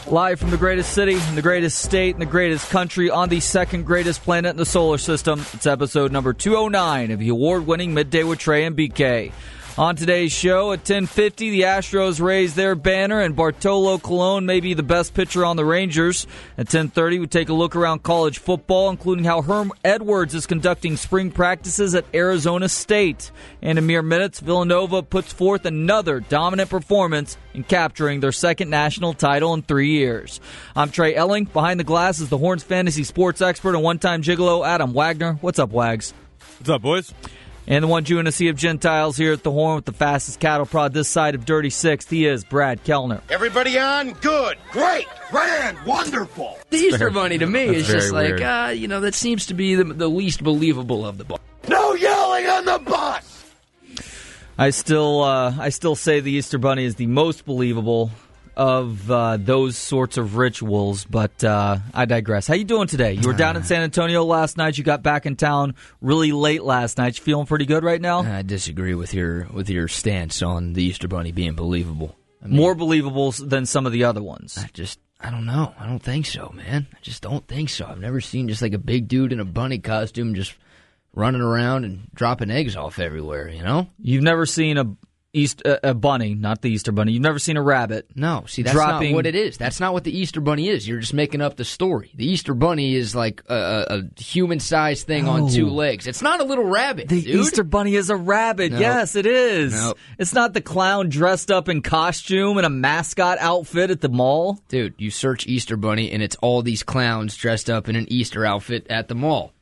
Live from the greatest city, in the greatest state, in the greatest country, on the second greatest planet in the solar system. It's episode number 209 of the award-winning Midday with Trey and BK. On today's show, at 10:50, the Astros raise their banner, and Bartolo Colon may be the best pitcher on the Rangers. At 10:30, we take a look around college football, including how Herm Edwards is conducting spring practices at Arizona State. And in mere minutes, Villanova puts forth another dominant performance in capturing their second national title in 3 years. I'm Trey Elling. Behind the glass is the Horns fantasy sports expert and one-time gigolo, Adam Wagner. What's up, Wags? What's up, boys? And the one Jew in a sea of Gentiles here at the Horn with the fastest cattle prod this side of Dirty Sixth. He is Brad Kellner. Everybody on? Good. Great. Grand. Wonderful. The Easter Bunny to me is just like, weird. that seems to be the least believable of the bunch. No yelling on the bus. I still say the Easter Bunny is the most believable of those sorts of rituals, but I digress. How you doing today? You were down in San Antonio last night. You got back in town really late last night. You feeling pretty good right now? I disagree with your stance on the Easter Bunny being believable. I mean, more believable than some of the other ones. I don't know. I don't think so, man. I just don't think so. I've never seen just like a big dude in a bunny costume just running around and dropping eggs off everywhere, you know? You've never seen a bunny, not the Easter Bunny. You've never seen a rabbit. No, see, that's not what it is. That's not what the Easter Bunny is. You're just making up the story. The Easter Bunny is like a human-sized thing on two legs. It's not a little rabbit, The dude. Easter Bunny is a rabbit. Nope. Yes, it is. Nope. It's not the clown dressed up in costume and a mascot outfit at the mall. Dude, you search Easter Bunny, and it's all these clowns dressed up in an Easter outfit at the mall.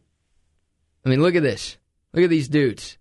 I mean, look at this. Look at these dudes.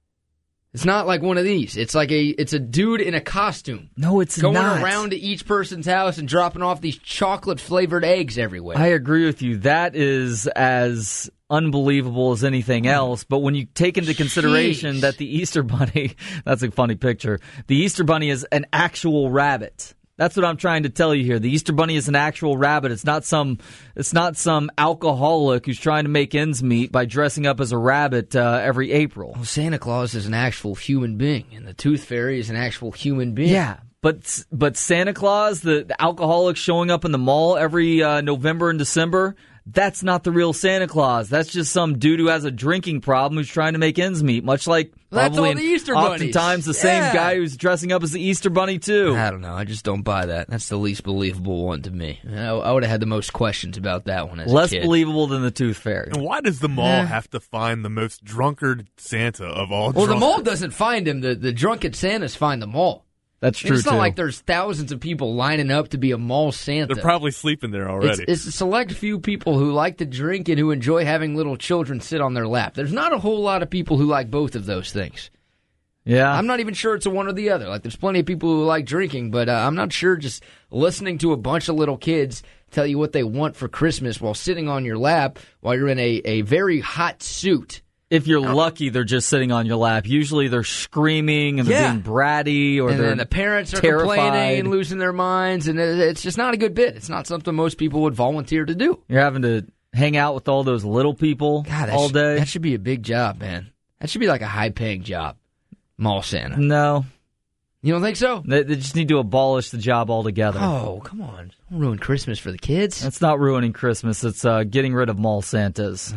It's not like one of these. It's a dude in a costume. No, it's going not. around to each person's house and dropping off these chocolate-flavored eggs everywhere. I agree with you. That is as unbelievable as anything else. But when you take into consideration that the Easter Bunny, that's a funny picture, the Easter Bunny is an actual rabbit. That's what I'm trying to tell you here. The Easter Bunny is an actual rabbit. It's not some alcoholic who's trying to make ends meet by dressing up as a rabbit every April. Well, Santa Claus is an actual human being, and the Tooth Fairy is an actual human being. Yeah, but Santa Claus, the alcoholic showing up in the mall every November and December, that's not the real Santa Claus. That's just some dude who has a drinking problem who's trying to make ends meet, much like that's all the Easter bunnies. Oftentimes the same guy who's dressing up as the Easter Bunny, too. I don't know. I just don't buy that. That's the least believable one to me. I would have had the most questions about that one as Less a kid. Believable than the Tooth Fairy. And why does the mall have to find the most drunkard Santa of all Well, drunk? the mall doesn't find him. The drunken Santas find the mall. That's true, It's not too. like there's thousands of people lining up to be a mall Santa. They're probably sleeping there already. It's a select few people who like to drink and who enjoy having little children sit on their lap. There's not a whole lot of people who like both of those things. Yeah. I'm not even sure it's a one or the other. Like, there's plenty of people who like drinking, but I'm not sure just listening to a bunch of little kids tell you what they want for Christmas while sitting on your lap while you're in a very hot suit. If you're lucky, they're just sitting on your lap. Usually they're screaming and they're being bratty, or and they're then the parents are terrified. complaining and losing their minds, and it's just not a good bit. It's not something most people would volunteer to do. You're having to hang out with all those little people all day. That should be a big job, man. That should be like a high-paying job, mall Santa. No. You don't think so? They just need to abolish the job altogether. Oh, come on. Don't ruin Christmas for the kids. That's not ruining Christmas. It's getting rid of mall Santas.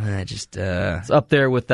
It's up there with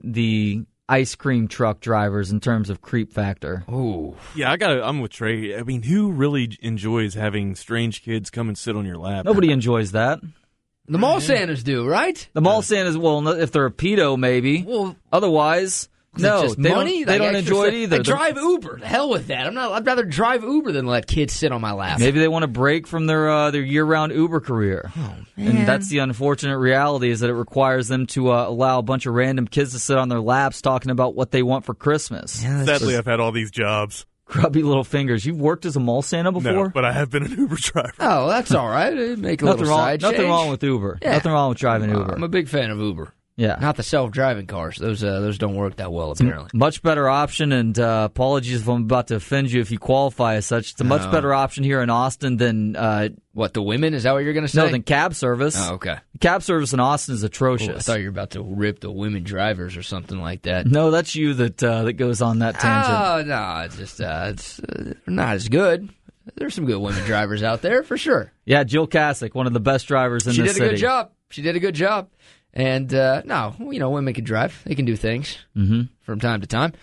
the ice cream truck drivers in terms of creep factor. Ooh. Yeah, I'm with Trey. I mean, who really enjoys having strange kids come and sit on your lap? Nobody enjoys that. The mall Santas do, right? The mall Santas, well, if they're a pedo, maybe. Well, otherwise, no, just they money? They don't enjoy it either. Like, drive Uber. The hell with that. I'd rather drive Uber than let kids sit on my lap. Maybe they want to break from their year-round Uber career. Oh, man. And that's the unfortunate reality, is that it requires them to allow a bunch of random kids to sit on their laps talking about what they want for Christmas. Yeah, Sadly, I've had all these jobs. Grubby little fingers. You've worked as a mall Santa before? No, but I have been an Uber driver. Oh, that's all right. Make a little side change. Nothing wrong with Uber. Yeah. Nothing wrong with driving Uber. I'm a big fan of Uber. Yeah. Not the self-driving cars. Those don't work that well, apparently. Much better option, and apologies if I'm about to offend you if you qualify as such. It's a much better option here in Austin than... what, the women? Is that what you're going to say? No, than cab service. Oh, okay. Cab service in Austin is atrocious. Oh, I thought you were about to rip the women drivers or something like that. No, that's you that goes on that tangent. Oh, no, it's just it's not as good. There's some good women drivers out there, for sure. Yeah, Jill Kasich, one of the best drivers in the city. She did a good job. And, no, women can drive. They can do things from time to time.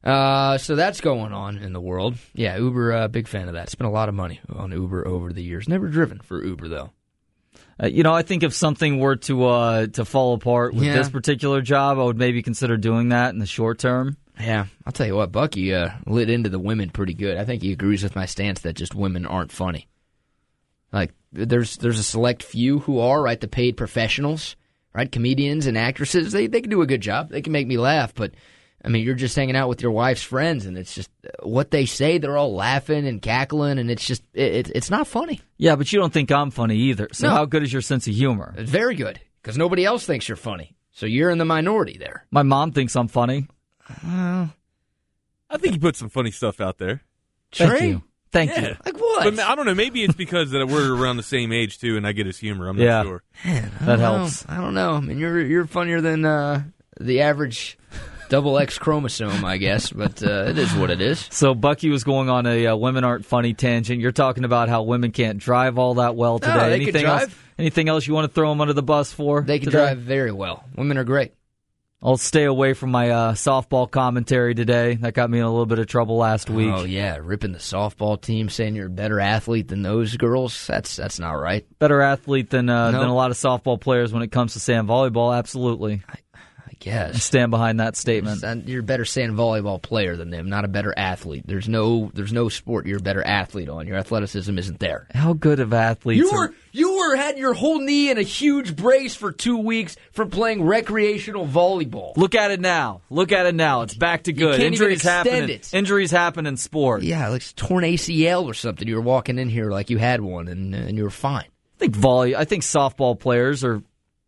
So that's going on in the world. Yeah, Uber, big fan of that. Spent a lot of money on Uber over the years. Never driven for Uber, though. I think if something were to fall apart with this particular job, I would maybe consider doing that in the short term. Yeah, I'll tell you what, Bucky lit into the women pretty good. I think he agrees with my stance that just women aren't funny. Like, there's a select few who are, right, the paid professionals, right, comedians and actresses. They can do a good job. They can make me laugh, but, I mean, you're just hanging out with your wife's friends, and it's just what they say, they're all laughing and cackling, and it's just, it's not funny. Yeah, but you don't think I'm funny either, so No. how good is your sense of humor? It's very good, because nobody else thinks you're funny. So you're in the minority there. My mom thinks I'm funny. I think you put some funny stuff out there. Thank you. Thank you. Like what? But I don't know. Maybe it's because that we're around the same age too, and I get his humor. I'm not sure. That helps. I don't know. I mean, you're funnier than the average double X chromosome, I guess. But it is what it is. So Bucky was going on a women aren't funny tangent. You're talking about how women can't drive all that well today. No, they anything can drive. else? Anything else you want to throw them under the bus for? They can today? drive very well. Women are great. I'll stay away from my softball commentary today. That got me in a little bit of trouble last week. Oh yeah, ripping the softball team, saying you're a better athlete than those girls. That's not right. Better athlete than a lot of softball players when it comes to sand volleyball. Absolutely. I guess. Stand behind that statement. You're a better sand volleyball player than them, not a better athlete. There's no sport you're a better athlete on. Your athleticism isn't there. How good of athletes You had your whole knee in a huge brace for 2 weeks from playing recreational volleyball. Look at it now. It's back to good. can't even Injuries happen. extend it. Injuries happen in sport. Yeah, like torn ACL or something. You were walking in here like you had one, and you were fine. I think softball players are.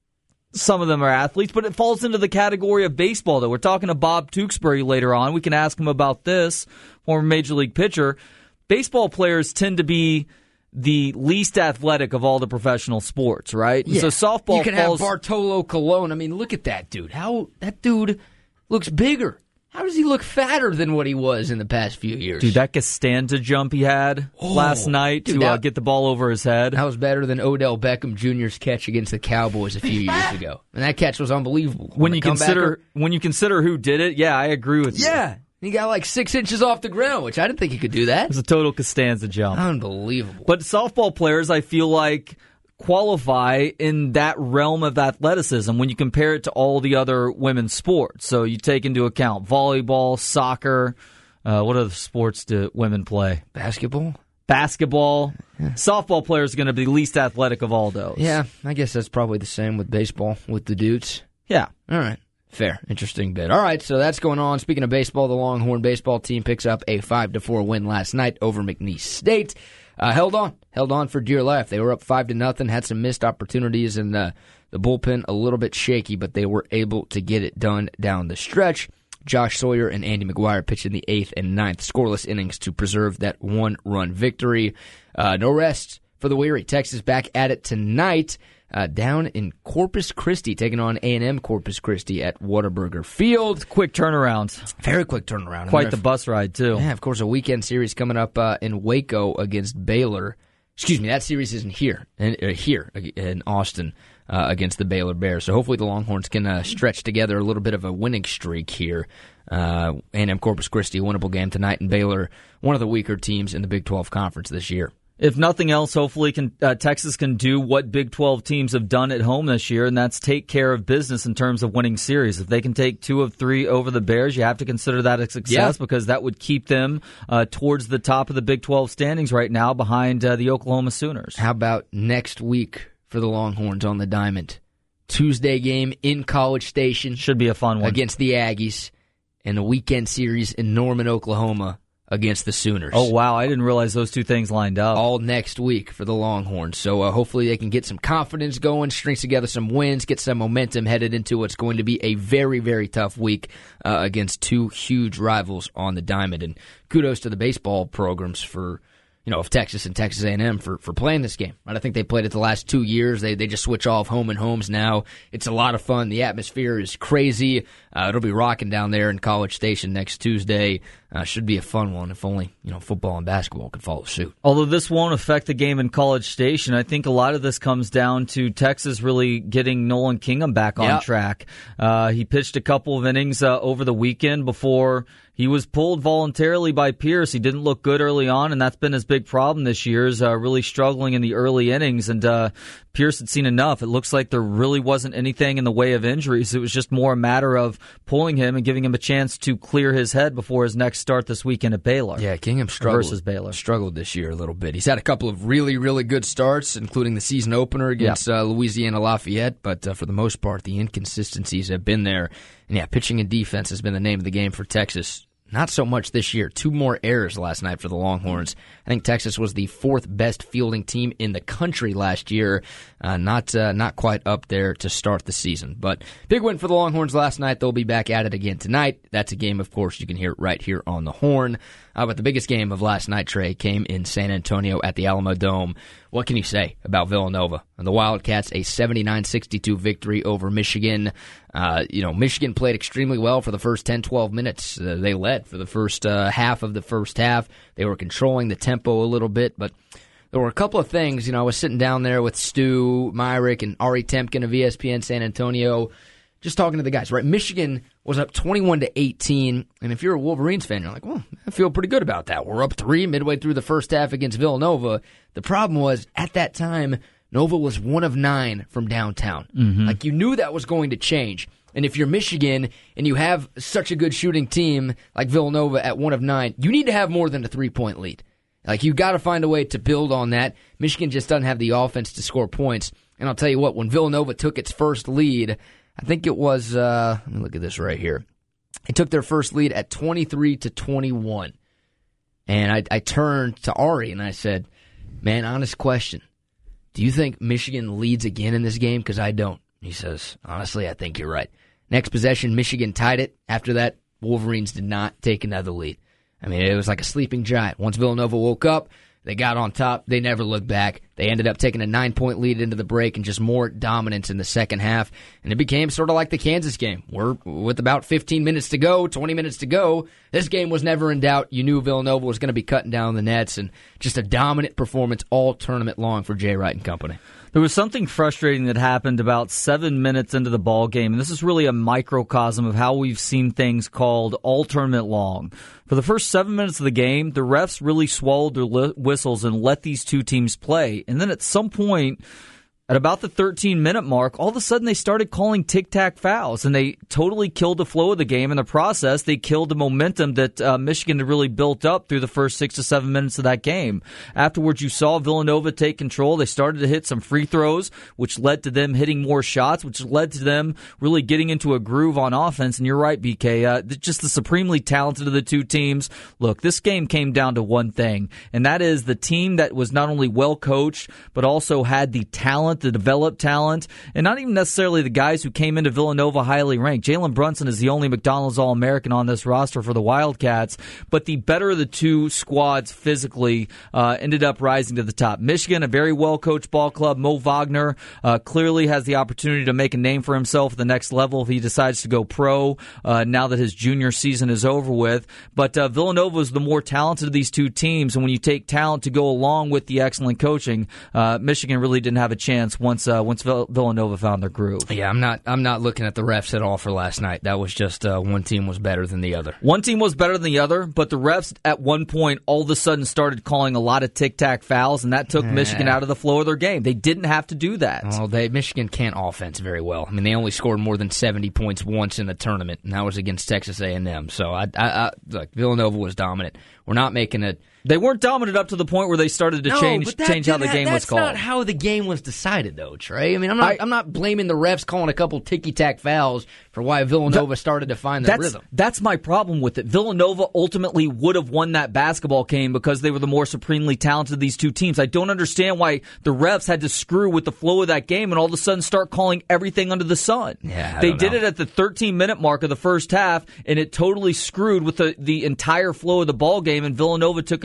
Some of them are athletes, but it falls into the category of baseball, though. We're talking to Bob Tewksbury later on. We can ask him about this, former Major League pitcher. Baseball players tend to be the least athletic of all the professional sports, right? Yeah. So softball You can have Bartolo Colon. I mean, look at that dude. How that dude looks bigger. How does he look fatter than what he was in the past few years? Dude, that Costanza jump he had last night to get the ball over his head. That was better than Odell Beckham Jr.'s catch against the Cowboys a few years ago. And that catch was unbelievable. When you consider who did it, yeah, I agree with you. Yeah. He got like 6 inches off the ground, which I didn't think he could do that. It was a total Costanza jump. Unbelievable. But softball players, I feel like, qualify in that realm of athleticism when you compare it to all the other women's sports. So you take into account volleyball, soccer. What other sports do women play? Basketball. Yeah. Softball players are going to be the least athletic of all those. Yeah, I guess that's probably the same with baseball, with the dudes. Yeah. All right. Fair. Interesting bit. All right, so that's going on. Speaking of baseball, the Longhorn baseball team picks up a 5-4 win last night over McNeese State. Held on for dear life. They were up 5-0, had some missed opportunities, and the bullpen a little bit shaky, but they were able to get it done down the stretch. Josh Sawyer and Andy McGuire pitched in the 8th and 9th scoreless innings to preserve that one-run victory. No rest for the weary. Texas back at it tonight. Down in Corpus Christi, taking on A&M Corpus Christi at Whataburger Field. Quick turnaround. Very quick turnaround. Quite the bus ride, too. Yeah, of course, a weekend series coming up in Waco against Baylor. Excuse me, that series isn't here in Austin against the Baylor Bears. So hopefully the Longhorns can stretch together a little bit of a winning streak here. A&M Corpus Christi, a winnable game tonight, and Baylor, one of the weaker teams in the Big 12 Conference this year. If nothing else, hopefully Texas can do what Big 12 teams have done at home this year, and that's take care of business in terms of winning series. If they can take 2 of 3 over the Bears, you have to consider that a success because that would keep them towards the top of the Big 12 standings right now behind the Oklahoma Sooners. How about next week for the Longhorns on the diamond? Tuesday game in College Station. Should be a fun one. Against the Aggies, and a weekend series in Norman, Oklahoma against the Sooners. Oh, wow. I didn't realize those 2 things lined up. All next week for the Longhorns. So hopefully they can get some confidence going, string together some wins, get some momentum headed into what's going to be a very, very tough week against 2 huge rivals on the diamond. And kudos to the baseball programs for, of Texas and Texas A&M for playing this game. Right? I think they played it the last 2 years. They just switch off home and homes now. It's a lot of fun. The atmosphere is crazy. It'll be rocking down there in College Station next Tuesday. Should be a fun one if only football and basketball could follow suit. Although this won't affect the game in College Station, I think a lot of this comes down to Texas really getting Nolan Kingham back on track. He pitched a couple of innings over the weekend before he was pulled voluntarily by Pierce. He didn't look good early on, and that's been his big problem this year, is really struggling in the early innings. And Pierce had seen enough. It looks like there really wasn't anything in the way of injuries. It was just more a matter of pulling him and giving him a chance to clear his head before his next start this weekend at Baylor. Yeah, Kingham struggled versus Baylor. Struggled this year a little bit. He's had a couple of really, really good starts, including the season opener against Louisiana Lafayette, but for the most part, the inconsistencies have been there. And yeah, pitching and defense has been the name of the game for Texas. Not so much this year. 2 more errors last night for the Longhorns. I think Texas was the 4th best fielding team in the country last year. Not quite up there to start the season. But big win for the Longhorns last night. They'll be back at it again tonight. That's a game, of course, you can hear right here on the Horn. But the biggest game of last night, Trey, came in San Antonio at the Alamo Dome. What can you say about Villanova? And the Wildcats, a 79-62 victory over Michigan. Michigan played extremely well for the first 10-12 minutes. They led for the first half of the first half. They were controlling the tempo a little bit, but there were a couple of things. I was sitting down there with Stu Myrick and Ari Temkin of ESPN San Antonio, just talking to the guys, right? Michigan was up 21-18, and if you're a Wolverines fan, you're like, well, I feel pretty good about that. We're up 3 midway through the first half against Villanova. The problem was, at that time, Nova was 1 of 9 from downtown. Mm-hmm. Like, you knew that was going to change. And if you're Michigan and you have such a good shooting team like Villanova at 1 of 9, you need to have more than a 3-point lead. Like, you got to find a way to build on that. Michigan just doesn't have the offense to score points. And I'll tell you what, when Villanova took its first lead, I think it was, let me look at this right here. They took their first lead at 23-21. And I turned to Ari and I said, man, honest question. Do you think Michigan leads again in this game? Because I don't. He says, honestly, I think you're right. Next possession, Michigan tied it. After that, Wolverines did not take another lead. I mean, it was like a sleeping giant. Once Villanova woke up, they got on top. They never looked back. They ended up taking a 9-point lead into the break and just more dominance in the second half. And it became sort of like the Kansas game. With about 15 minutes to go, 20 minutes to go, this game was never in doubt. You knew Villanova was going to be cutting down the nets, and just a dominant performance all tournament long for Jay Wright and company. There was something frustrating that happened about 7 minutes into the ball game, and this is really a microcosm of how we've seen things called all tournament long. For the first 7 minutes of the game, the refs really swallowed their whistles and let these two teams play. And then at some point, at about the 13-minute mark, all of a sudden they started calling tic-tac fouls, and they totally killed the flow of the game. In the process, they killed the momentum that Michigan had really built up through the first 6 to 7 minutes of that game. Afterwards, you saw Villanova take control. They started to hit some free throws, which led to them hitting more shots, which led to them really getting into a groove on offense. And you're right, BK, just the supremely talented of the two teams. Look, this game came down to one thing, and that is the team that was not only well coached, but also had the talent, the developed talent, and not even necessarily the guys who came into Villanova highly ranked. Jalen Brunson is the only McDonald's All-American on this roster for the Wildcats, but the better of the two squads physically ended up rising to the top. Michigan, a very well-coached ball club. Mo Wagner clearly has the opportunity to make a name for himself at the next level if he decides to go pro now that his junior season is over with. But Villanova is the more talented of these two teams, and when you take talent to go along with the excellent coaching, Michigan really didn't have a chance once Villanova found their groove. Yeah, I'm not looking at the refs at all for last night. That was just one team was better than the other. One team was better than the other, but the refs at one point all of a sudden started calling a lot of tic-tac fouls, and that took Michigan out of the flow of their game. They didn't have to do that. Well, Michigan can't offense very well. I mean, they only scored more than 70 points once in the tournament, and that was against Texas A&M. So look, Villanova was dominant. We're not making it. They weren't dominant up to the point where they started to change how the game was called. That's not how the game was decided, though, Trey. I mean, I'm not blaming the refs calling a couple ticky-tack fouls for why Villanova started to find their rhythm. That's my problem with it. Villanova ultimately would have won that basketball game because they were the more supremely talented of these two teams. I don't understand why the refs had to screw with the flow of that game and all of a sudden start calling everything under the sun. Yeah, they did it at the 13-minute mark of the first half, and it totally screwed with the entire flow of the ball game, and Villanova took control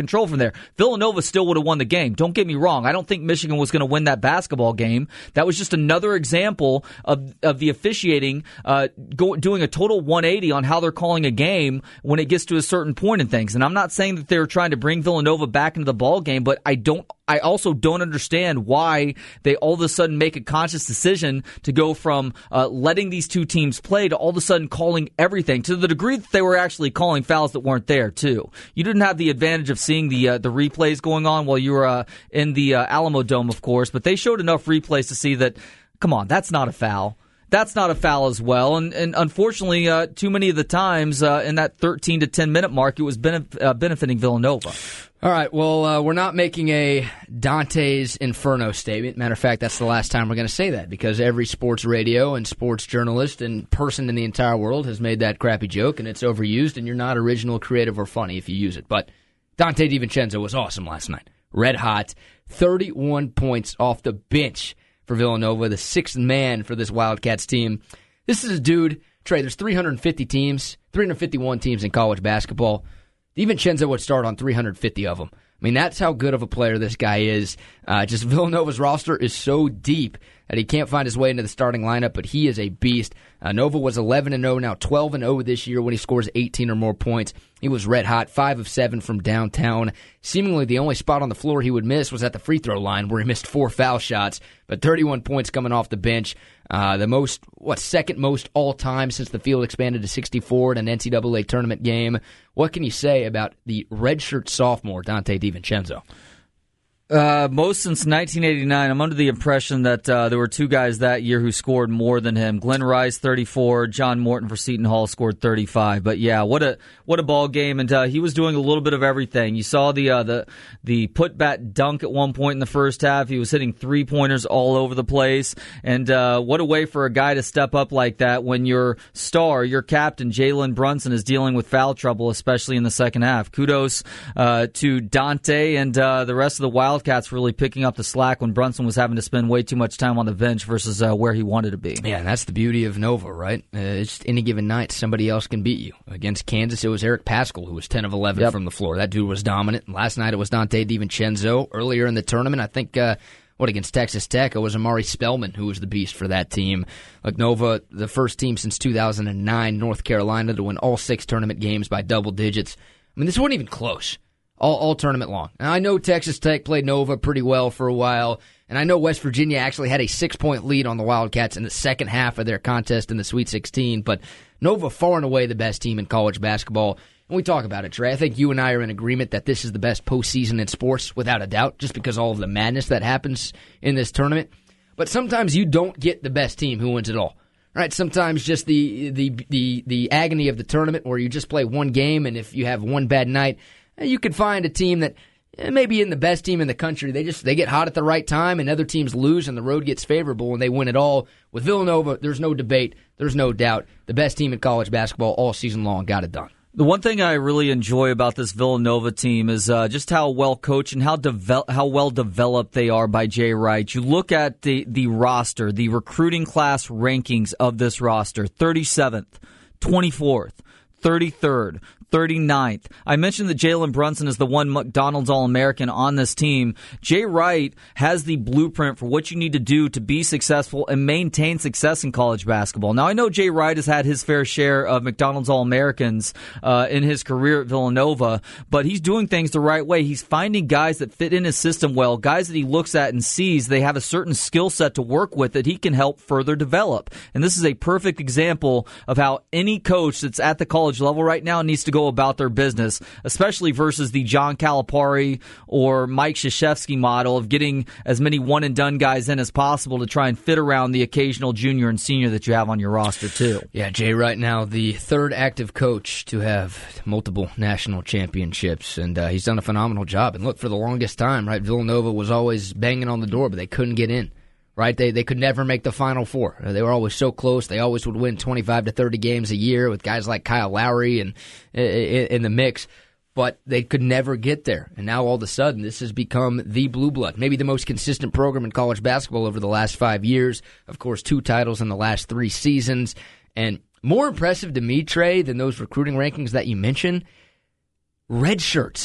control from there. Villanova still would have won the game. Don't get me wrong. I don't think Michigan was going to win that basketball game. That was just another example of the officiating doing a total 180 on how they're calling a game when it gets to a certain point in things. And I'm not saying that they're trying to bring Villanova back into the ball game, but I also don't understand why they all of a sudden make a conscious decision to go from letting these two teams play to all of a sudden calling everything, to the degree that they were actually calling fouls that weren't there, too. You didn't have the advantage of seeing the replays going on while you were in the Alamo Dome, of course, but they showed enough replays to see that, come on, that's not a foul. That's not a foul as well, and unfortunately, too many of the times in that 13 to 10 minute mark, it was benefiting Villanova. All right, well, we're not making a Dante's Inferno statement. Matter of fact, that's the last time we're going to say that, because every sports radio and sports journalist and person in the entire world has made that crappy joke, and it's overused, and you're not original, creative, or funny if you use it. But Dante DiVincenzo was awesome last night. Red hot, 31 points off the bench for Villanova, the sixth man for this Wildcats team. This is a dude, Trey, there's 351 teams in college basketball. DiVincenzo would start on 350 of them. I mean, that's how good of a player this guy is. Just Villanova's roster is so deep that he can't find his way into the starting lineup, but he is a beast. Nova was 11-0, now 12-0 this year when he scores 18 or more points. He was red hot, 5 of 7 from downtown. Seemingly the only spot on the floor he would miss was at the free throw line, where he missed 4 foul shots, but 31 points coming off the bench. Second most all-time since the field expanded to 64 in an NCAA tournament game. What can you say about the redshirt sophomore, Dante DiVincenzo? Most since 1989. I'm under the impression that there were two guys that year who scored more than him. Glenn Rice, 34. John Morton for Seton Hall scored 35. But yeah, what a ball game! And he was doing a little bit of everything. You saw the put-back dunk at one point in the first half. He was hitting 3-pointers all over the place. And what a way for a guy to step up like that when your star, your captain, Jalen Brunson, is dealing with foul trouble, especially in the second half. Kudos to Dante and the rest of the Wildcats really picking up the slack when Brunson was having to spend way too much time on the bench versus where he wanted to be. Yeah, and that's the beauty of Nova, right? It's just any given night, somebody else can beat you. Against Kansas, it was Eric Paschal, who was 10 of 11 from the floor. That dude was dominant. Last night, it was Dante DiVincenzo. Earlier in the tournament, I think, against Texas Tech, it was Amari Spellman who was the beast for that team. Like Nova, the first team since 2009, North Carolina, to win all 6 tournament games by double digits. I mean, this wasn't even close. All tournament long. And I know Texas Tech played Nova pretty well for a while, and I know West Virginia actually had a 6-point lead on the Wildcats in the second half of their contest in the Sweet 16, but Nova far and away the best team in college basketball. And we talk about it, Trey. I think you and I are in agreement that this is the best postseason in sports, without a doubt, just because all of the madness that happens in this tournament. But sometimes you don't get the best team who wins it all. Right, sometimes just the agony of the tournament where you just play one game, and if you have one bad night, you could find a team that maybe in the best team in the country, they get hot at the right time, and other teams lose, and the road gets favorable, and they win it all. With Villanova, there's no debate, there's no doubt. The best team in college basketball all season long got it done. The one thing I really enjoy about this Villanova team is just how well coached and how well developed they are by Jay Wright. You look at the roster, the recruiting class rankings of this roster: 37th, 24th, 33rd, 39th. I mentioned that Jalen Brunson is the one McDonald's All-American on this team. Jay Wright has the blueprint for what you need to do to be successful and maintain success in college basketball. Now, I know Jay Wright has had his fair share of McDonald's All-Americans in his career at Villanova, but he's doing things the right way. He's finding guys that fit in his system well, guys that he looks at and sees they have a certain skill set to work with that he can help further develop. And this is a perfect example of how any coach that's at the college level right now needs to go about their business, especially versus the John Calipari or Mike Krzyzewski model of getting as many one-and-done guys in as possible to try and fit around the occasional junior and senior that you have on your roster, too. Yeah, Jay right now, the third active coach to have multiple national championships, and he's done a phenomenal job. And look, for the longest time, right, Villanova was always banging on the door, but they couldn't get in. Right, they could never make the Final Four. They were always so close. They always would win 25 to 30 games a year with guys like Kyle Lowry and in the mix, but they could never get there. And now all of a sudden, this has become the blue blood, maybe the most consistent program in college basketball over the last 5 years. Of course, 2 titles in the last 3 seasons, and more impressive to me, Trey, than those recruiting rankings that you mentioned. Red shirts.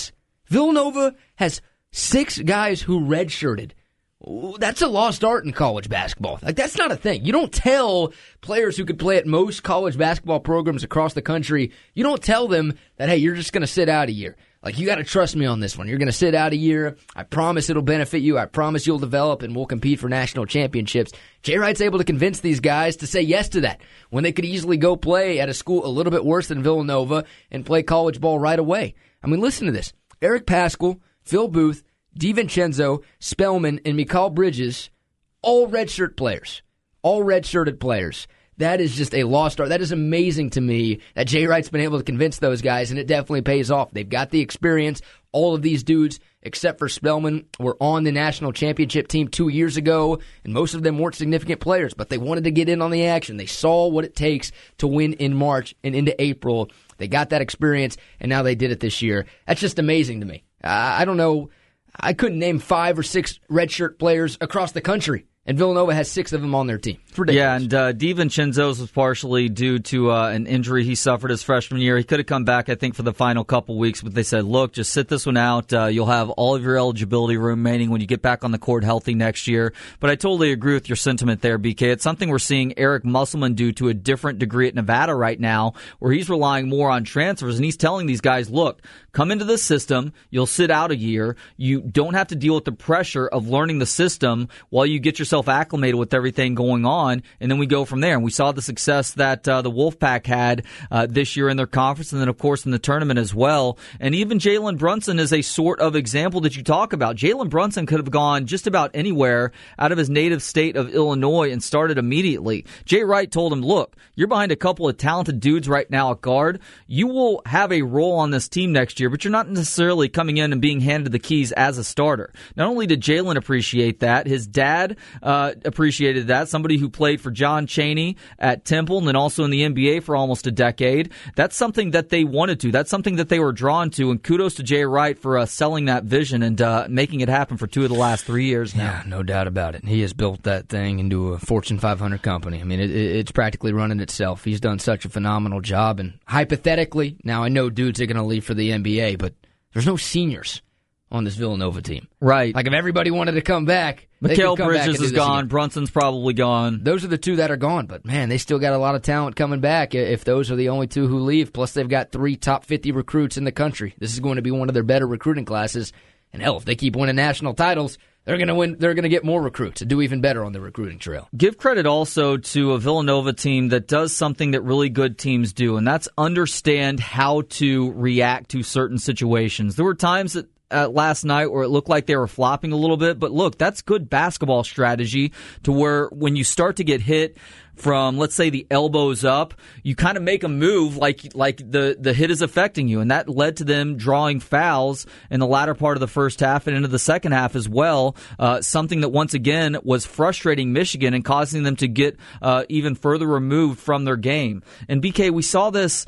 Villanova has 6 guys who redshirted. Ooh, that's a lost art in college basketball. Like, that's not a thing. You don't tell players who could play at most college basketball programs across the country, you don't tell them that, hey, you're just going to sit out a year. Like, you got to trust me on this one. You're going to sit out a year. I promise it'll benefit you. I promise you'll develop and we'll compete for national championships. Jay Wright's able to convince these guys to say yes to that when they could easily go play at a school a little bit worse than Villanova and play college ball right away. I mean, listen to this. Eric Paschal, Phil Booth, DiVincenzo, Spellman, and Mikal Bridges, all redshirt players. All redshirted players. That is just a lost art. That is amazing to me that Jay Wright's been able to convince those guys, and it definitely pays off. They've got the experience. All of these dudes, except for Spellman, were on the national championship team 2 years ago, and most of them weren't significant players, but they wanted to get in on the action. They saw what it takes to win in March and into April. They got that experience, and now they did it this year. That's just amazing to me. I don't know. I couldn't name 5 or 6 redshirt players across the country, and Villanova has 6 of them on their team. It's ridiculous. Yeah, and DiVincenzo's was partially due to an injury he suffered his freshman year. He could have come back, I think, for the final couple weeks, but they said, look, just sit this one out. You'll have all of your eligibility remaining when you get back on the court healthy next year. But I totally agree with your sentiment there, BK. It's something we're seeing Eric Musselman do to a different degree at Nevada right now, where he's relying more on transfers, and he's telling these guys, look, come into the system, you'll sit out a year, you don't have to deal with the pressure of learning the system while you get yourself acclimated with everything going on, and then we go from there. And we saw the success that the Wolfpack had this year in their conference, and then, of course, in the tournament as well. And even Jalen Brunson is a sort of example that you talk about. Jalen Brunson could have gone just about anywhere out of his native state of Illinois and started immediately. Jay Wright told him, look, you're behind a couple of talented dudes right now at guard. You will have a role on this team next year, but you're not necessarily coming in and being handed the keys as a starter. Not only did Jalen appreciate that, his dad appreciated that, somebody who played for John Chaney at Temple and then also in the NBA for almost a decade. That's something that they wanted to. That's something that they were drawn to, and kudos to Jay Wright for selling that vision and making it happen for 2 of the last 3 years now. Yeah, no doubt about it. He has built that thing into a Fortune 500 company. I mean, it's practically running itself. He's done such a phenomenal job, and hypothetically, now I know dudes are going to leave for the NBA, but there's no seniors on this Villanova team. Right. Like, if everybody wanted to come back, Mikal Bridges is gone. Brunson's probably gone. Those are the 2 that are gone, but man, they still got a lot of talent coming back if those are the only 2 who leave. Plus, they've got 3 top 50 recruits in the country. This is going to be one of their better recruiting classes. And hell, if they keep winning national titles, they're going to win. They're going to get more recruits and do even better on the recruiting trail. Give credit also to a Villanova team that does something that really good teams do, and that's understand how to react to certain situations. There were times that last night where it looked like they were flopping a little bit, but look, that's good basketball strategy to where when you start to get hit from, let's say, the elbows up, you kind of make a move like the hit is affecting you. And that led to them drawing fouls in the latter part of the first half and into the second half as well, something that once again was frustrating Michigan and causing them to get even further removed from their game. And BK, we saw this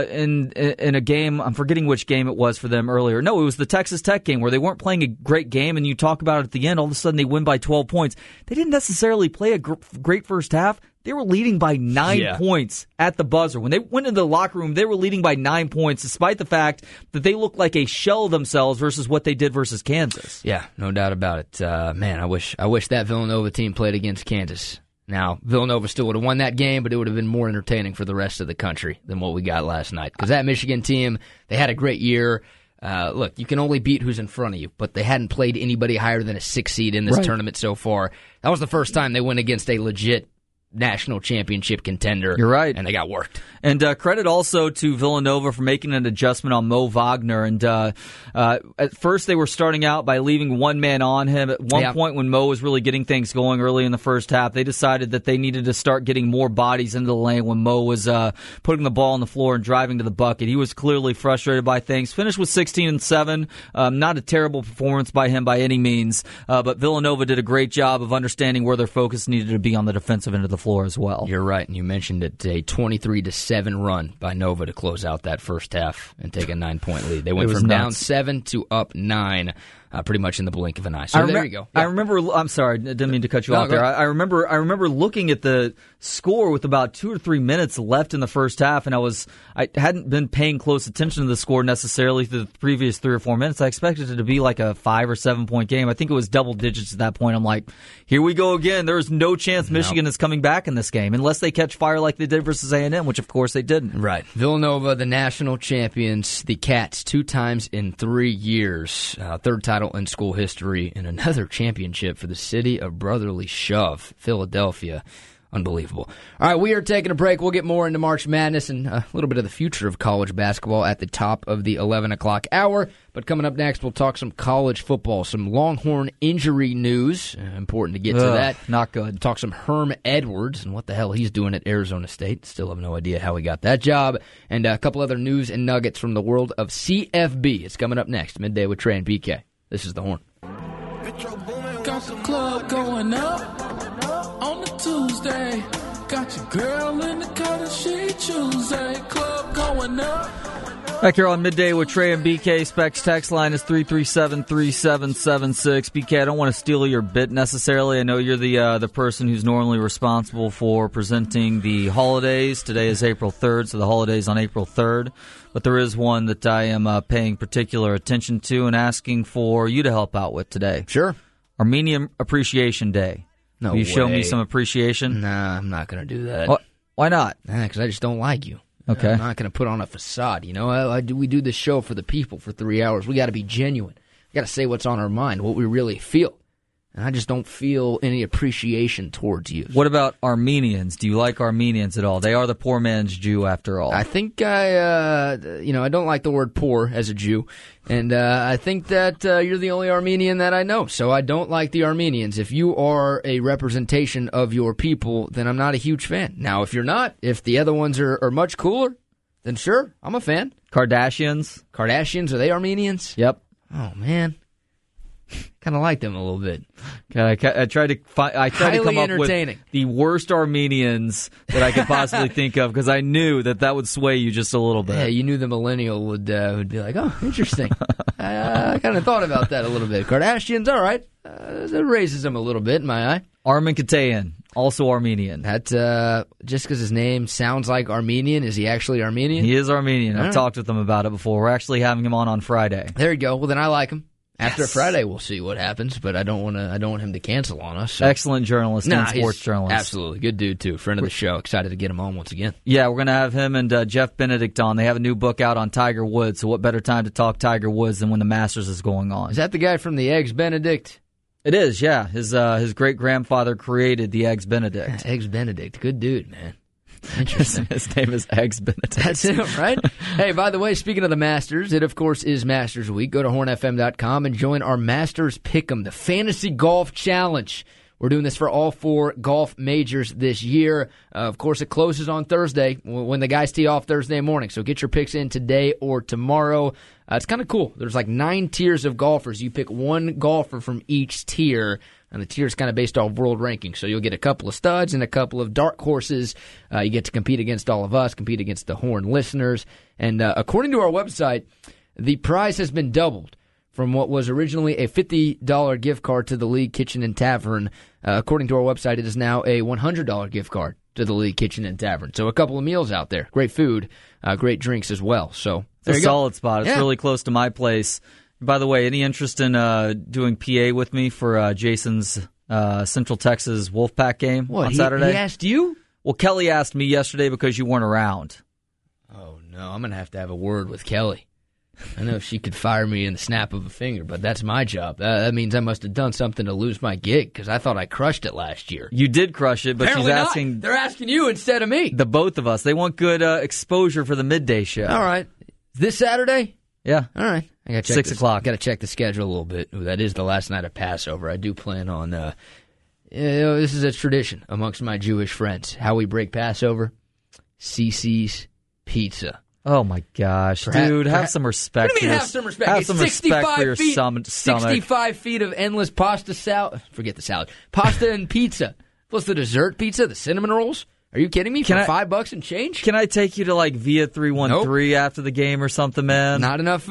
in a game, I'm forgetting which game it was for them earlier. No, it was the Texas Tech game where they weren't playing a great game, and you talk about it at the end, all of a sudden they win by 12 points. They didn't necessarily play a great first half. They were leading by 9 points at the buzzer. When they went into the locker room, they were leading by 9 points, despite the fact that they looked like a shell of themselves versus what they did versus Kansas. Yeah, no doubt about it. Man, I wish that Villanova team played against Kansas. Now, Villanova still would have won that game, but it would have been more entertaining for the rest of the country than what we got last night. Because that Michigan team, they had a great year. Look, you can only beat who's in front of you, but they hadn't played anybody higher than a 6 seed in this tournament so far. That was the first time they went against a legit national championship contender. You're right. And they got worked. And credit also to Villanova for making an adjustment on Mo Wagner. And at first they were starting out by leaving one man on him. At one point when Mo was really getting things going early in the first half, they decided that they needed to start getting more bodies into the lane when Mo was putting the ball on the floor and driving to the bucket. He was clearly frustrated by things. Finished with 16 and 7. Not a terrible performance by him by any means. But Villanova did a great job of understanding where their focus needed to be on the defensive end of the floor as well. You're right, and you mentioned it, a 23-7 run by Nova to close out that first half and take a 9-point lead. They went from down 7 to up 9 pretty much in the blink of an eye. So there you go. I remember. I'm sorry, I didn't mean to cut you off there. I remember looking at the score with about 2 or 3 minutes left in the first half, and I hadn't been paying close attention to the score necessarily through the previous 3 or 4 minutes. I expected it to be like a 5 or 7 point game. I think it was double digits at that point. I'm like, here we go again. There's no chance Michigan is coming back in this game unless they catch fire like they did versus A&M, which of course they didn't. Right. Villanova, the national champions, the Cats 2 times in 3 years, third title in school history, and another championship for the city of brotherly shove, Philadelphia. Unbelievable. All right, we are taking a break. We'll get more into March Madness and a little bit of the future of college basketball at the top of the 11 o'clock hour. But coming up next, we'll talk some college football, some Longhorn injury news. Important to get to that. Not good. Talk some Herm Edwards and what the hell he's doing at Arizona State. Still have no idea how he got that job. And a couple other news and nuggets from the world of CFB. It's coming up next, Midday with Trey and BK. This is The Horn. Got the club going up on the Tuesday. Got your girl in the car, she Tuesday. Club going up. Back here on Midday with Trey and BK. Specs text line is 337-3776. BK, I don't want to steal your bit necessarily. I know you're the person who's normally responsible for presenting the holidays. Today is April 3rd, so the holiday's on April 3rd. But there is one that I am paying particular attention to and asking for you to help out with today. Sure. Armenian Appreciation Day. No Will you way. show me some appreciation? Nah, I'm not going to do that. Why not? Because I just don't like you. Okay. I'm not going to put on a facade. You know, we do this show for the people for 3 hours. We got to be genuine. We got to say what's on our mind, what we really feel. And I just don't feel any appreciation towards you. What about Armenians? Do you like Armenians at all? They are the poor man's Jew, after all. I think I don't like the word poor as a Jew. And I think that you're the only Armenian that I know. So I don't like the Armenians. If you are a representation of your people, then I'm not a huge fan. Now, if you're not, if the other ones are much cooler, then sure, I'm a fan. Kardashians? Kardashians, are they Armenians? Yep. Oh, man. Kind of like them a little bit. I tried to come up with the worst Armenians that I could possibly think of because I knew that would sway you just a little bit. Yeah, you knew the millennial would be like, oh, interesting. I kind of thought about that a little bit. Kardashians, all right. That raises them a little bit in my eye. Armen Keteyian, also Armenian. That just because his name sounds like Armenian, is he actually Armenian? He is Armenian. All I've right. talked with him about it before. We're actually having him on Friday. There you go. Well, then I like him. After Friday, we'll see what happens, but I don't want him to cancel on us. So. Excellent journalist and sports journalist. Absolutely. Good dude, too. Friend of the show. Excited to get him on once again. Yeah, we're going to have him and Jeff Benedict on. They have a new book out on Tiger Woods, so what better time to talk Tiger Woods than when the Masters is going on? Is that the guy from the Eggs Benedict? It is, yeah. His great-grandfather created the Eggs Benedict. Eggs Benedict. Good dude, man. Interesting. His name is Eggs Benedict. That's him, right? Hey, by the way, speaking of the Masters, it, of course, is Masters Week. Go to hornfm.com and join our Masters Pick'em, the Fantasy Golf Challenge. We're doing this for all 4 golf majors this year. Of course, it closes on Thursday when the guys tee off Thursday morning. So get your picks in today or tomorrow. It's kind of cool. There's like 9 tiers of golfers. You pick one golfer from each tier. And the tier is kind of based off world rankings. So you'll get a couple of studs and a couple of dark horses. You get to compete against all of us, compete against the Horn listeners. And according to our website, the prize has been doubled from what was originally a $50 gift card to the League Kitchen and Tavern. According to our website, it is now a $100 gift card to the League Kitchen and Tavern. So a couple of meals out there. Great food, great drinks as well. So there it's a solid spot. It's Yeah. really close to my place. By the way, any interest in doing PA with me for Jason's Central Texas Wolfpack game on Saturday? He asked you? Well, Kelly asked me yesterday because you weren't around. Oh, no. I'm going to have a word with Kelly. I know she could fire me in the snap of a finger, but that's my job. That means I must have done something to lose my gig because I thought I crushed it last year. You did crush it, but Apparently she's not. asking They're asking you instead of me. the both of us. They want good exposure for the midday show. All right. This Saturday? Yeah. All right. I got 6 o'clock. Got to check the schedule a little bit. Ooh, that is the last night of Passover. I do plan on. This is a tradition amongst my Jewish friends. How we break Passover? Cece's Pizza. Oh my gosh, dude! Have some respect. What do you mean for have some respect? Have It's some respect for your 65 stomach. 65 feet of endless pasta salad. Forget the salad. Pasta and pizza. Plus the dessert pizza, the cinnamon rolls. Are you kidding me? For $5 and change? Can I take you to like Via 313 after the game or something, man? Not enough food.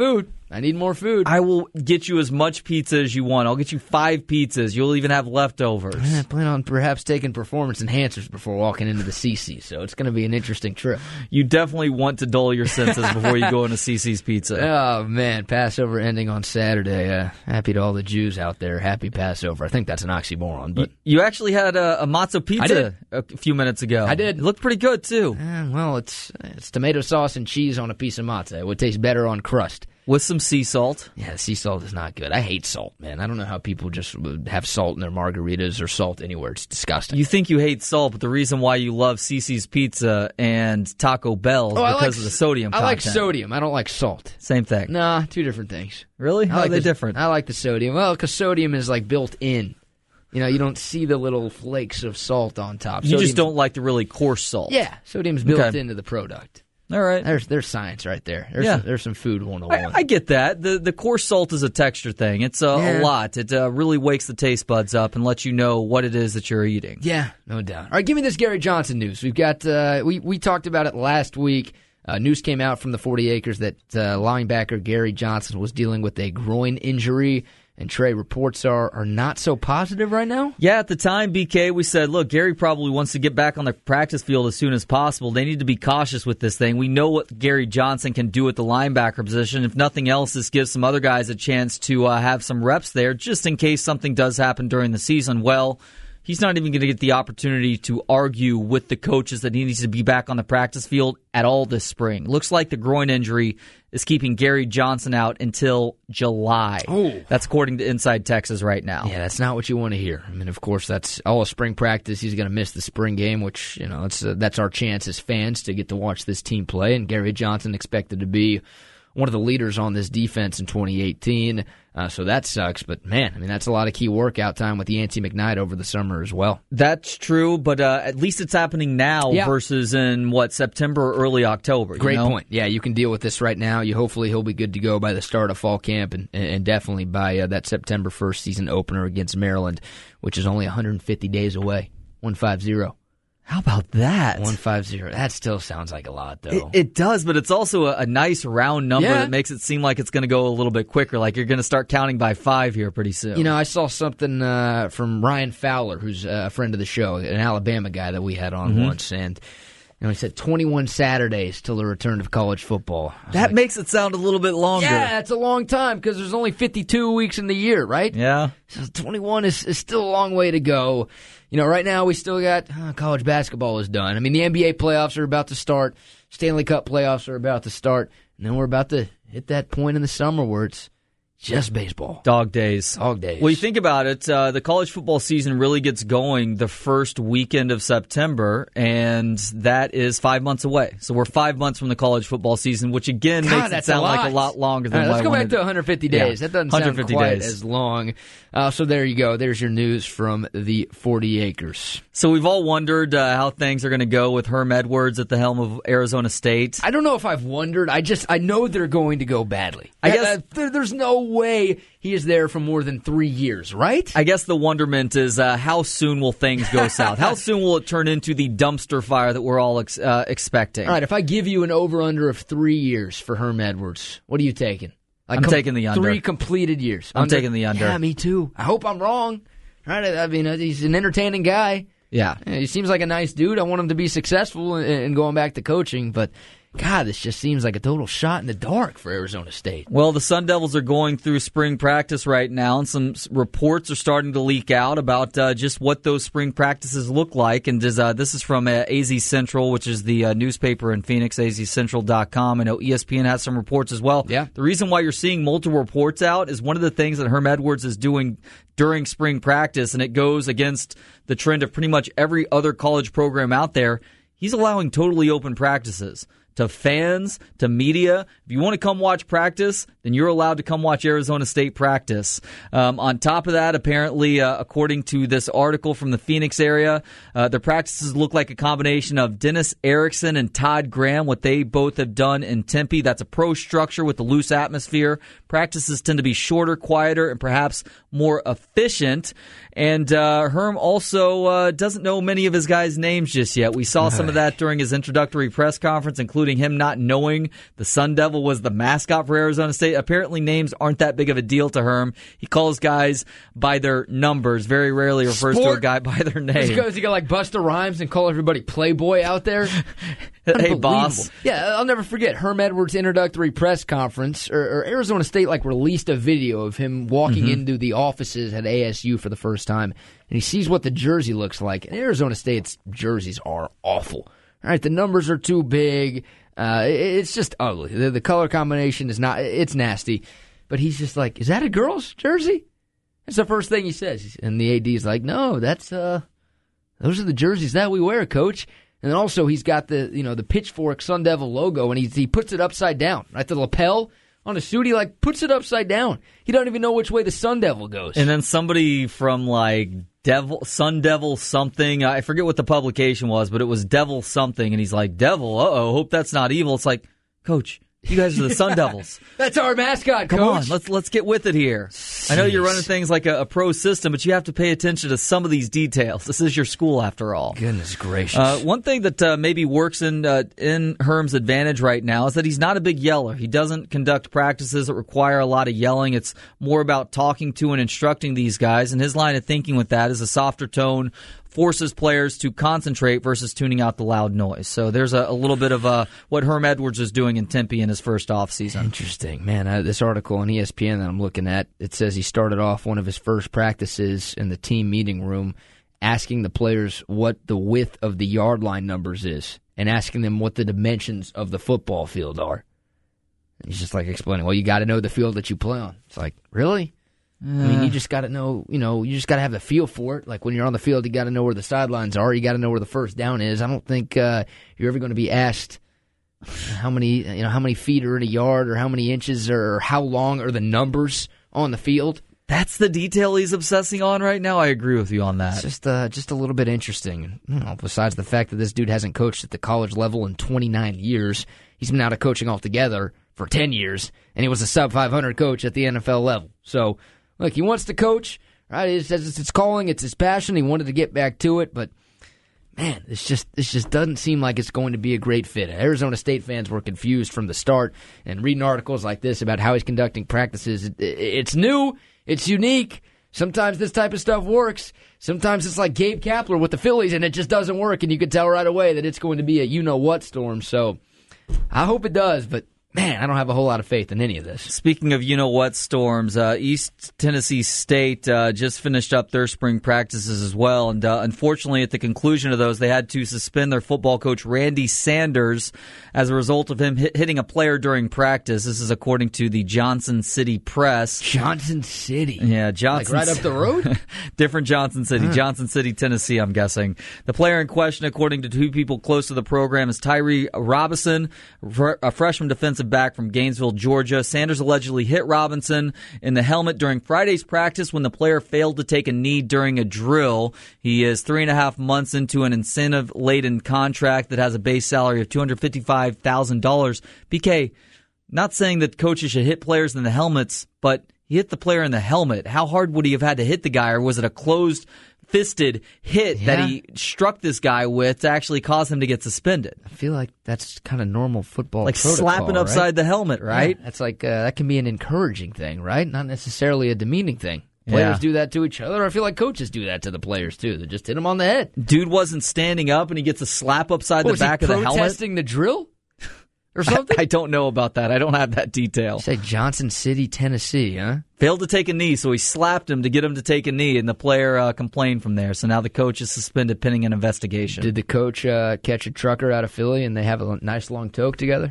I need more food. I will get you as much pizza as you want. I'll get you 5 pizzas. You'll even have leftovers. I plan on perhaps taking performance enhancers before walking into the CC, so it's going to be an interesting trip. You definitely want to dull your senses before you go into CC's Pizza. Oh, man, Passover ending on Saturday. Happy to all the Jews out there. Happy Passover. I think that's an oxymoron. But you actually had a matzo pizza a few minutes ago. I did. It looked pretty good, too. Well, it's tomato sauce and cheese on a piece of matzah. It would taste better on crust. With some sea salt. Yeah, sea salt is not good. I hate salt, man. I don't know how people just have salt in their margaritas or salt anywhere. It's disgusting. You think you hate salt, but the reason why you love CC's Pizza and Taco Bell is because of the sodium content. I like sodium. I don't like salt. Same thing. Nah, two different things. Really? How are they different? I like the sodium. Well, because sodium is like built in. You know, you don't see the little flakes of salt on top. You just don't like the really coarse salt. Yeah, sodium's built into the product. All right. There's science right there. There's some food 101. I get that. The coarse salt is a texture thing. It's a lot. It really wakes the taste buds up and lets you know what it is that you're eating. Yeah, no doubt. All right, give me this Gary Johnson news. We've got we talked about it last week. News came out from the 40 Acres that linebacker Gary Johnson was dealing with a groin injury. And Trey, reports are not so positive right now? Yeah, at the time, BK, we said, look, Gary probably wants to get back on the practice field as soon as possible. They need to be cautious with this thing. We know what Gary Johnson can do at the linebacker position. If nothing else, this gives some other guys a chance to have some reps there just in case something does happen during the season. Well, he's not even going to get the opportunity to argue with the coaches that he needs to be back on the practice field at all this spring. Looks like the groin injury is keeping Gary Johnson out until July. Oh. That's according to Inside Texas right now. Yeah, that's not what you want to hear. I mean, of course, that's all of spring practice. He's going to miss the spring game, which, you know, that's our chance as fans to get to watch this team play. And Gary Johnson expected to be one of the leaders on this defense in 2018. So that sucks. But, man, I mean, that's a lot of key workout time with Yancey McKnight over the summer as well. That's true, but at least it's happening now versus in, September or early October. Great point. Yeah, you can deal with this right now. Hopefully he'll be good to go by the start of fall camp and definitely by that September 1st season opener against Maryland, which is only 150 days away. 150. How about that? 150. That still sounds like a lot, though. It does, but it's also a nice round number that makes it seem like it's going to go a little bit quicker. Like you're going to start counting by 5 here pretty soon. You know, I saw something from Ryan Fowler, who's a friend of the show, an Alabama guy that we had on once, and he said 21 Saturdays till the return of college football. That makes it sound a little bit longer. Yeah, it's a long time because there's only 52 weeks in the year, right? Yeah. So 21 is still a long way to go. You know, right now we still got college basketball is done. I mean, the NBA playoffs are about to start. Stanley Cup playoffs are about to start. And then we're about to hit that point in the summer where it's just baseball. Dog days. Dog days. Well, you think about it, the college football season really gets going the first weekend of September, and that is 5 months away. So we're 5 months from the college football season, which again makes it sound like a lot longer than let's go back to 150 days. Yeah, that doesn't sound quite as long. So there you go. There's your news from the 40 Acres. So we've all wondered how things are going to go with Herm Edwards at the helm of Arizona State. I don't know if I've wondered. I know they're going to go badly. I guess there's no way he is there for more than 3 years, right? I guess the wonderment is how soon will things go south? How soon will it turn into the dumpster fire that we're all expecting? All right, if I give you an over-under of 3 years for Herm Edwards, what are you taking? I'm taking the under. 3 completed years. I'm taking the under. Yeah, me too. I hope I'm wrong. Right? I mean, he's an entertaining guy. Yeah. He seems like a nice dude. I want him to be successful in going back to coaching, but God, this just seems like a total shot in the dark for Arizona State. Well, the Sun Devils are going through spring practice right now, and some reports are starting to leak out about just what those spring practices look like. And this is from AZ Central, which is the newspaper in Phoenix, azcentral.com. I know ESPN has some reports as well. Yeah. The reason why you're seeing multiple reports out is one of the things that Herm Edwards is doing during spring practice, and it goes against the trend of pretty much every other college program out there. He's allowing totally open practices to fans, to media. If you want to come watch practice, then you're allowed to come watch Arizona State practice. On top of that, apparently, according to this article from the Phoenix area, the practices look like a combination of Dennis Erickson and Todd Graham, what they both have done in Tempe. That's a pro structure with a loose atmosphere. Practices tend to be shorter, quieter, and perhaps more efficient. And Herm also doesn't know many of his guys' names just yet. We saw some of that during his introductory press conference, including including him not knowing the Sun Devil was the mascot for Arizona State. Apparently names aren't that big of a deal to Herm. He calls guys by their numbers, very rarely refers to a guy by their name. Because you got like Busta Rhymes and call everybody Playboy out there. Hey, boss. Yeah, I'll never forget Herm Edwards' introductory press conference, or Arizona State like released a video of him walking into the offices at ASU for the first time, and he sees what the jersey looks like. And Arizona State's jerseys are awful. All right, the numbers are too big. It's just ugly. The color combination is not. It's nasty. But he's just like, is that a girl's jersey? That's the first thing he says. And the AD is like, no, that's those are the jerseys that we wear, Coach. And then also he's got the pitchfork Sun Devil logo, and he puts it upside down. Right, the lapel on a suit, he like puts it upside down. He don't even know which way the Sun Devil goes. And then somebody from like Sun Devil something, I forget what the publication was, but it was Devil something, and he's like, Devil, hope that's not evil. It's like, Coach, you guys are the Sun Devils. That's our mascot, Come Coach. on, let's get with it here. I know you're running things like a pro system, but you have to pay attention to some of these details. This is your school, after all. Goodness gracious. One thing that maybe works in Herm's advantage right now is that he's not a big yeller. He doesn't conduct practices that require a lot of yelling. It's more about talking to and instructing these guys, and his line of thinking with that is a softer tone, forces players to concentrate versus tuning out the loud noise. So there's a little bit of what Herm Edwards is doing in Tempe in his first offseason. Interesting. Man, this article on ESPN that I'm looking at, it says he started off one of his first practices in the team meeting room asking the players what the width of the yard line numbers is and asking them what the dimensions of the football field are. And he's just like explaining, well, you got to know the field that you play on. It's like, really? I mean, you just got to know, you just got to have the feel for it. Like when you're on the field, you got to know where the sidelines are. You got to know where the first down is. I don't think you're ever going to be asked how many feet are in a yard or how many inches or how long are the numbers on the field. That's the detail he's obsessing on right now. I agree with you on that. It's just a little bit interesting. Besides the fact that this dude hasn't coached at the college level in 29 years, he's been out of coaching altogether for 10 years, and he was a sub-500 coach at the NFL level. So, look, he wants to coach, right? It's his calling, it's his passion. He wanted to get back to it, but man, this just doesn't seem like it's going to be a great fit. Arizona State fans were confused from the start, and reading articles like this about how he's conducting practices, it's new, it's unique. Sometimes this type of stuff works. Sometimes it's like Gabe Kapler with the Phillies, and it just doesn't work, and you can tell right away that it's going to be a you-know-what storm. So I hope it does, but man, I don't have a whole lot of faith in any of this. Speaking of you-know-what storms, East Tennessee State just finished up their spring practices as well, and unfortunately at the conclusion of those, they had to suspend their football coach Randy Sanders as a result of him hitting a player during practice. This is according to the Johnson City Press. Johnson City? Yeah, Johnson. Like right up the road? Different Johnson City. Johnson City, Tennessee, I'm guessing. The player in question, according to two people close to the program, is Tyree Robinson, a freshman defensive back from Gainesville, Georgia. Sanders allegedly hit Robinson in the helmet during Friday's practice when the player failed to take a knee during a drill. He is 3.5 months into an incentive-laden contract that has a base salary of $255,000. BK, not saying that coaches should hit players in the helmets, but he hit the player in the helmet. How hard would he have had to hit the guy, or was it a closed-fisted hit that he struck this guy with to actually cause him to get suspended? I feel like that's kind of normal football like protocol, slapping upside right? the helmet, right? Yeah, that's like that can be an encouraging thing, right? Not necessarily a demeaning thing. Players do that to each other. I feel like coaches do that to the players, too. They just hit them on the head. Dude wasn't standing up, and he gets a slap upside the back of the helmet. Protesting the drill or something? I don't know about that. I don't have that detail. You say Johnson City, Tennessee, huh? Failed to take a knee, so he slapped him to get him to take a knee, and the player complained from there. So now the coach is suspended pending an investigation. Did the coach catch a trucker out of Philly, and they have a nice long toke together?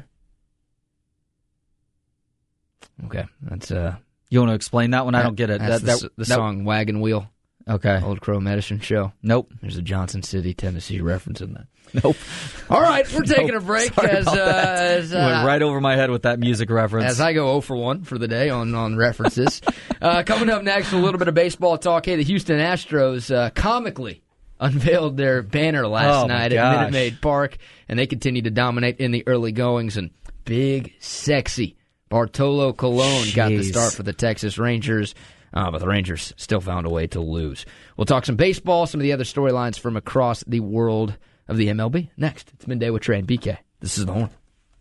Okay, that's... You want to explain that one? I don't get it. That's the song Wagon Wheel. Okay. Old Crow Medicine Show. Nope. There's a Johnson City, Tennessee reference in that. Nope. All right, we're taking a break. Went right over my head with that music reference. As I go 0 for 1 for the day on references. Coming up next, a little bit of baseball talk. Hey, the Houston Astros comically unveiled their banner last night at Minute Maid Park, and they continue to dominate in the early goings. And big, sexy Bartolo Colon got the start for the Texas Rangers, but the Rangers still found a way to lose. We'll talk some baseball, some of the other storylines from across the world of the MLB. Next, it's Midday with Trey and BK. This is The Horn.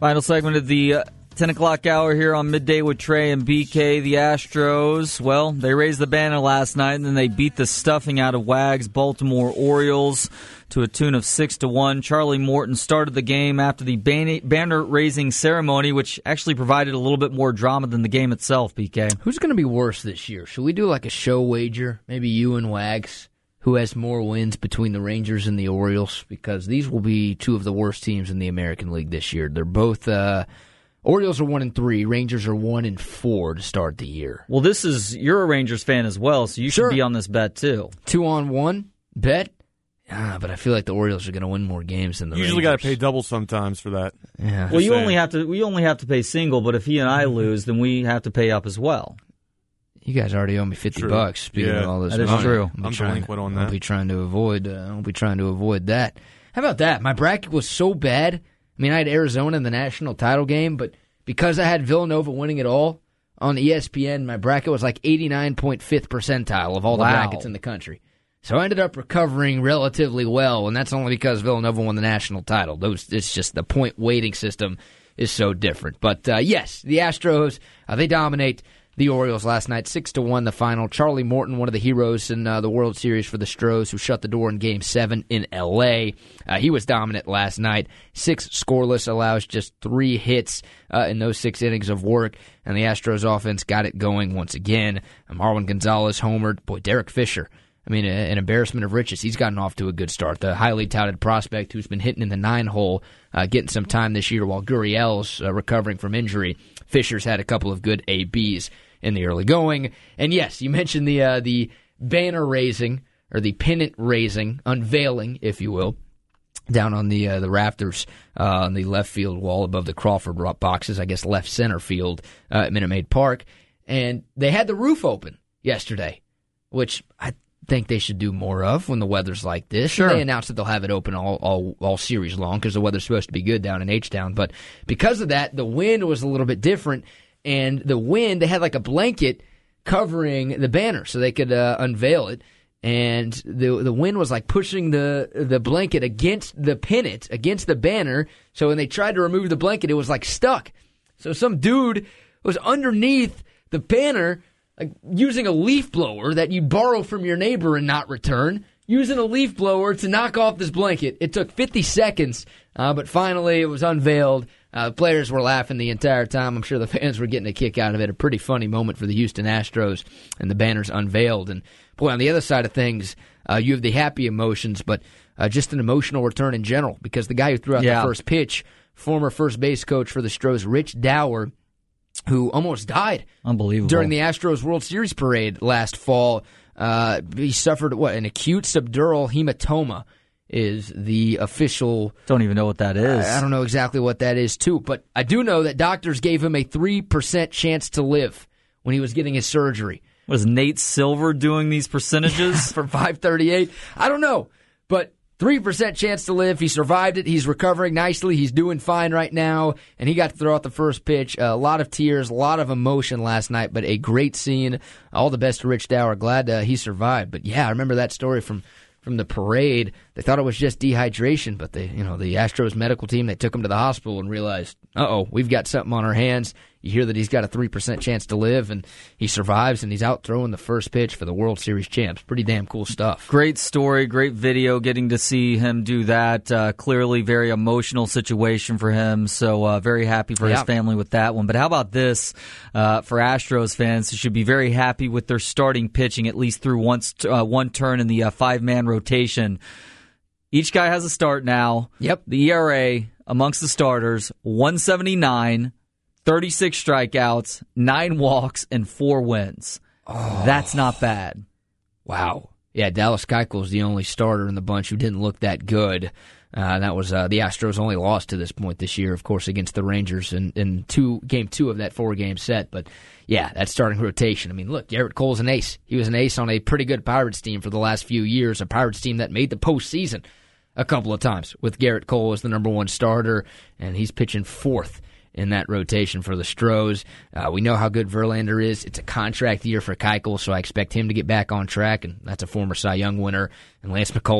Final segment of the 10 o'clock hour here on Midday with Trey and BK. The Astros, well, they raised the banner last night, and then they beat the stuffing out of Wags Baltimore Orioles to a tune of 6-1. Charlie Morton started the game after the banner-raising ceremony, which actually provided a little bit more drama than the game itself, BK. Who's going to be worse this year? Should we do like a show wager? Maybe you and Wags? Who has more wins between the Rangers and the Orioles? Because these will be two of the worst teams in the American League this year. They're both... Orioles are 1-3. Rangers are 1-4 to start the year. Well, you're a Rangers fan as well, so you should be on this bet too. 2-on-1 bet. But I feel like the Orioles are going to win more games than the Rangers. Usually got to pay double sometimes for that. Yeah. Well, we only have to pay single, but if he and I lose, then we have to pay up as well. You guys already owe me $50. Speaking of all this, that is true. I'm delinquent on that. I'll be trying to avoid that. How about that? My bracket was so bad. I mean, I had Arizona in the national title game, but because I had Villanova winning it all on ESPN, my bracket was like 89.5th percentile of all the brackets in the country. So I ended up recovering relatively well, and that's only because Villanova won the national title. It's just the point weighting system is so different. But yes, the Astros, they dominate the Orioles last night, 6-1 the final. Charlie Morton, one of the heroes in the World Series for the Stros, who shut the door in Game 7 in L.A. He was dominant last night. 6 scoreless, allows just 3 hits in those 6 innings of work, and the Astros offense got it going once again. Marwin Gonzalez homered. Boy, Derek Fisher, I mean, an embarrassment of riches. He's gotten off to a good start. The highly touted prospect who's been hitting in the 9-hole, getting some time this year while Gurriel's recovering from injury. Fisher's had a couple of good ABs in the early going. And yes, you mentioned the banner raising, or the pennant raising, unveiling, if you will, down on the rafters on the left field wall above the Crawford boxes, I guess left center field at Minute Maid Park. And they had the roof open yesterday, which I think they should do more of when the weather's like this. Sure. They announced that they'll have it open all series long because the weather's supposed to be good down in H-Town. But because of that, the wind was a little bit different. And the wind, they had like a blanket covering the banner so they could unveil it. And the wind was like pushing the blanket against the pennant, against the banner. So when they tried to remove the blanket, it was like stuck. So some dude was underneath the banner, like using a leaf blower that you borrow from your neighbor and not return, using a leaf blower to knock off this blanket. It took 50 seconds, but finally it was unveiled. Players were laughing the entire time. I'm sure the fans were getting a kick out of it. A pretty funny moment for the Houston Astros, and the banner's unveiled. And, boy, on the other side of things, you have the happy emotions, but just an emotional return in general, because the guy who threw out the first pitch, former first base coach for the Stros, Rich Dower, who almost died during the Astros World Series parade last fall. He suffered, an acute subdural hematoma is the official... Don't even know what that is. I don't know exactly what that is, too. But I do know that doctors gave him a 3% chance to live when he was getting his surgery. Was Nate Silver doing these percentages? For 538? I don't know. But 3% chance to live. He survived it. He's recovering nicely. He's doing fine right now. And he got to throw out the first pitch. A lot of tears, a lot of emotion last night, but a great scene. All the best to Rich Dower. Glad he survived. But yeah, I remember that story from the parade. They thought it was just dehydration, but the Astros medical team, they took him to the hospital and realized, we've got something on our hands. You hear that he's got a 3% chance to live, and he survives, and he's out throwing the first pitch for the World Series champs. Pretty damn cool stuff. Great story, great video, getting to see him do that. Clearly very emotional situation for him, so very happy for his family with that one. But how about this for Astros fans who should be very happy with their starting pitching, at least through one turn in the 5-man rotation. Each guy has a start now. Yep. The ERA amongst the starters, 179, 36 strikeouts, 9 walks, and 4 wins. That's not bad. Wow. Yeah, Dallas Keuchel is the only starter in the bunch who didn't look that good. That was the Astros' only loss to this point this year, of course, against the Rangers in game 2 of that 4-game set. But, yeah, that starting rotation. I mean, look, Gerrit Cole's an ace. He was an ace on a pretty good Pirates team for the last few years, a Pirates team that made the postseason a couple of times with Gerrit Cole as the number 1 starter, and he's pitching 4th in that rotation for the Stros. We know how good Verlander is. It's a contract year for Keuchel, so I expect him to get back on track, and that's a former Cy Young winner. And Lance McCullers,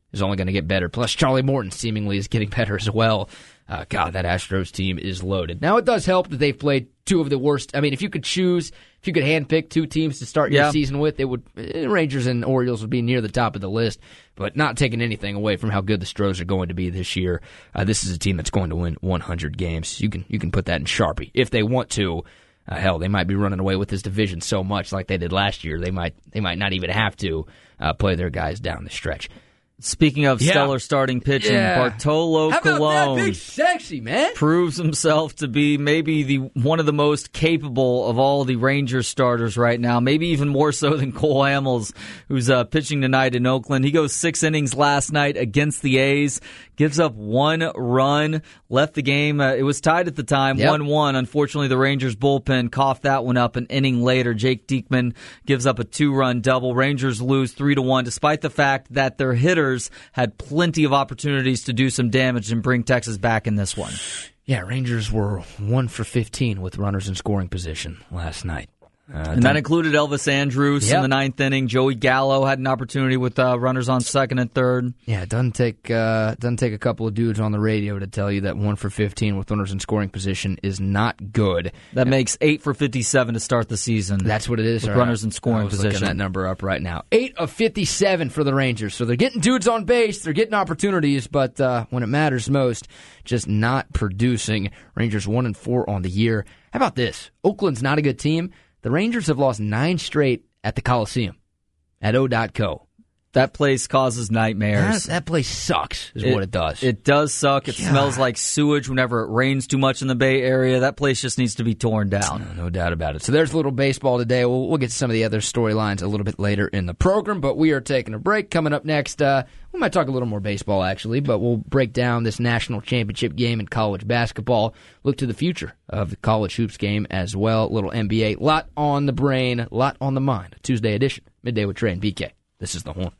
is only going to get better. Plus, Charlie Morton seemingly is getting better as well. God, that Astros team is loaded. Now, it does help that they've played two of the worst. I mean, if you could handpick two teams to start your season with, Rangers and Orioles would be near the top of the list, but not taking anything away from how good the Stros are going to be this year. This is a team that's going to win 100 games. You can put that in Sharpie if they want to. Hell, they might be running away with this division so much like they did last year. They might not even have to play their guys down the stretch. Speaking of stellar starting pitching, Bartolo How about Colon that big sexy, man? proves himself to be maybe one of the most capable of all the Rangers starters right now, maybe even more so than Cole Hamels, who's pitching tonight in Oakland. He goes 6 innings last night against the A's, gives up 1 run, left the game. It was tied at the time, 1-1. Unfortunately, the Rangers bullpen coughed that one up an inning later. Jake Diekman gives up a 2-run double. Rangers lose 3-1, despite the fact that their hitters had plenty of opportunities to do some damage and bring Texas back in this one. Yeah, Rangers were 1 for 15 with runners in scoring position last night. And that included Elvis Andrus in the 9th inning. Joey Gallo had an opportunity with runners on 2nd and 3rd. Yeah, it doesn't take a couple of dudes on the radio to tell you that 1 for 15 with runners in scoring position is not good. That makes 8 for 57 to start the season. That's what it is. With runners in scoring position. position. Looking that number up right now. 8 of 57 for the Rangers. So they're getting dudes on base, they're getting opportunities, but when it matters most, just not producing. Rangers 1-4 on the year. How about this? Oakland's not a good team. The Rangers have lost 9 straight at the Coliseum, at O.co. That place causes nightmares. That place sucks, is what it does. It does suck. It smells like sewage whenever it rains too much in the Bay Area. That place just needs to be torn down. No doubt about it. So there's a little baseball today. We'll get to some of the other storylines a little bit later in the program, but we are taking a break. Coming up next, we might talk a little more baseball, actually, but we'll break down this national championship game in college basketball, look to the future of the college hoops game as well, a little NBA. Lot on the brain, lot on the mind. Tuesday edition, Midday with Trey and BK. This is The Horn.